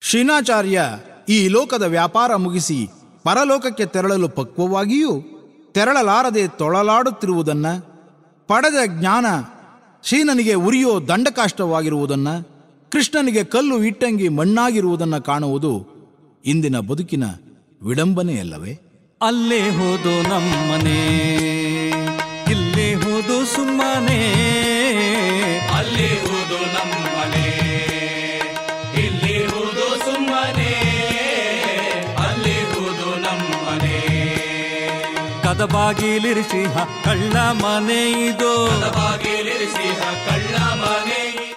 ಶ್ರೀನಾಚಾರ್ಯ ಈ ಲೋಕದ ವ್ಯಾಪಾರ ಮುಗಿಸಿ ಪರಲೋಕಕ್ಕೆ ತೆರಳಲು ಪಕ್ವವಾಗಿಯೂ ತೆರಳಲಾರದೆ ತೊಳಲಾಡುತ್ತಿರುವುದನ್ನು, ಪಡೆದ ಜ್ಞಾನ ಶ್ರೀನನಿಗೆ ಉರಿಯೋ ದಂಡಕಾಷ್ಟವಾಗಿರುವುದನ್ನು, ಕೃಷ್ಣನಿಗೆ ಕಲ್ಲು ಇಟ್ಟಂಗಿ ಮಣ್ಣಾಗಿರುವುದನ್ನು ಕಾಣುವುದು ಇಂದಿನ ಬದುಕಿನ ವಿಡಂಬನೆಯಲ್ಲವೇ? ಅಲ್ಲೇ ಹೋದು ನಮ್ಮನೆ, ಇಲ್ಲೇ ಹೋದು ಸುಮ್ಮನೆ, ಅಲ್ಲೇ ಹೋದು ನಮ್ಮನೆ, ಇಲ್ಲಿ ಹೋದು ಸುಮ್ಮನೆ, ಅಲ್ಲೇ ಹೋದು ನಮ್ಮನೆ. ಕದ ಬಾಗಿಲಿರಿಸಿ ಕಳ್ಳ ಮನೆ ಇದು, ಬಾಗಿಲಿರಿಸಿ ಕಳ್ಳ ಮನೆ